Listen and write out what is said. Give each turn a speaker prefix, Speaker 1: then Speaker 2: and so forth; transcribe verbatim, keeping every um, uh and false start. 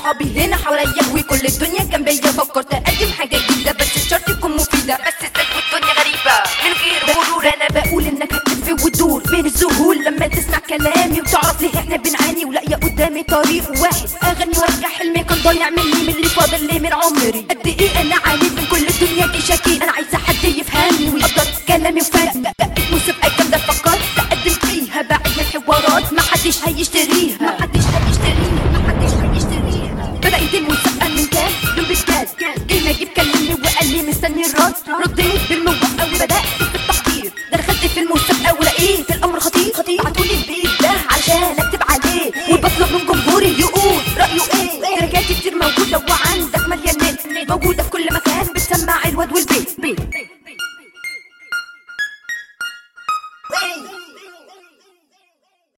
Speaker 1: صحابي هنا حواليا وكل الدنيا جنبيا. فكرت اقدم حاجه جديده بس الشرط تكون مفيده، بس ازاي والدنيا غريبه من غير غرور. انا بقول انك هتلف وتدور بين الذهول لما تسمع كلامي وتعرف ليه احنا بنعاني ولاقيه قدامي طريق واحد اغني وارجع حلمي كان ضايع مني من اللي فاضل لي من عمري. قد ايه انا عانيت من كل الدنيا دي شكيل، انا عايزه حد يفهمني ويقدر كلامي وفرق. بقت مسابقه جامده فكرت اقدم فيها بعد من الحوارات ما حدش هيشتريها، ما حدش هيشتريها، ما حدش هيشتريها. بدأت المسابقه من كام يوم بالكاد، جه نجيب كلمني وقال لي مستني الرد. رديت بالموافقه وبدأت في التحضير، دخلت في المسابقه ولقيت الامر خطير خطير. بعتولي البيت ده عشان اكتب عليه وبطلب من جمهوري يقول رايه ايه. تراكات كتير موجوده وعندك مليان نت، موجوده في كل مكان بتسمع الواد والبيت.